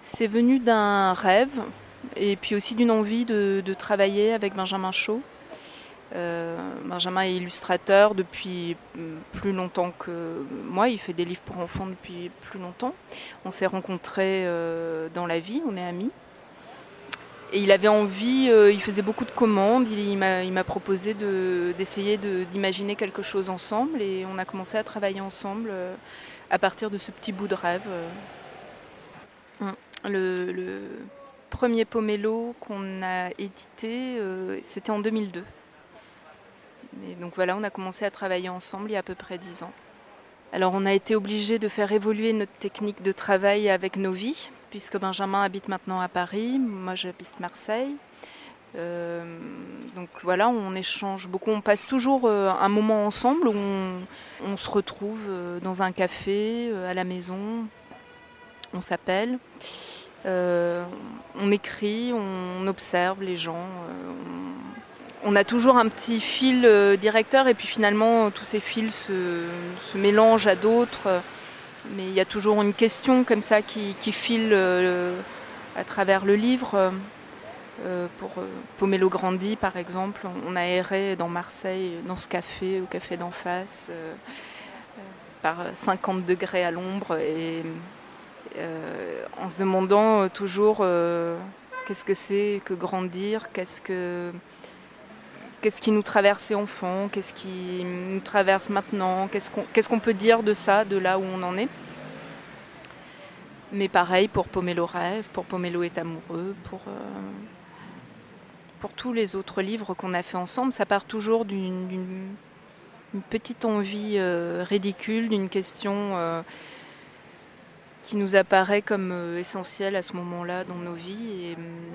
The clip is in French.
C'est venu d'un rêve et puis aussi d'une envie de travailler avec Benjamin Chaud. Benjamin est illustrateur depuis plus longtemps que moi, il fait des livres pour enfants depuis plus longtemps. On s'est rencontrés dans la vie, on est amis. Et il avait envie, il faisait beaucoup de commandes, il m'a proposé d'essayer d'imaginer quelque chose ensemble et on a commencé à travailler ensemble à partir de ce petit bout de rêve. Le premier Pomelo qu'on a édité, c'était en 2002. Et donc voilà, on a commencé à travailler ensemble il y a à peu près 10 ans. Alors on a été obligé de faire évoluer notre technique de travail avec nos vies, puisque Benjamin habite maintenant à Paris, moi j'habite Marseille. Donc voilà, on échange beaucoup, on passe toujours un moment ensemble où on se retrouve dans un café, à la maison, on s'appelle, on écrit, on observe les gens, on a toujours un petit fil directeur et puis finalement tous ces fils se mélangent à d'autres. Mais il y a toujours une question comme ça qui file à travers le livre. Pour Pomelo Grandi par exemple, on a erré dans Marseille, dans ce café, au café d'en face, par 50 degrés à l'ombre et en se demandant toujours qu'est-ce que c'est que grandir, qu'est-ce qui nous traversait enfant, qu'est-ce qui nous traverse maintenant, qu'est-ce qu'on peut dire de ça, de là où on en est. Mais pareil pour Pomelo Rêve, pour Pomelo est amoureux, pour tous les autres livres qu'on a fait ensemble, ça part toujours d'une petite envie ridicule, d'une question qui nous apparaît comme essentielle à ce moment-là dans nos vies.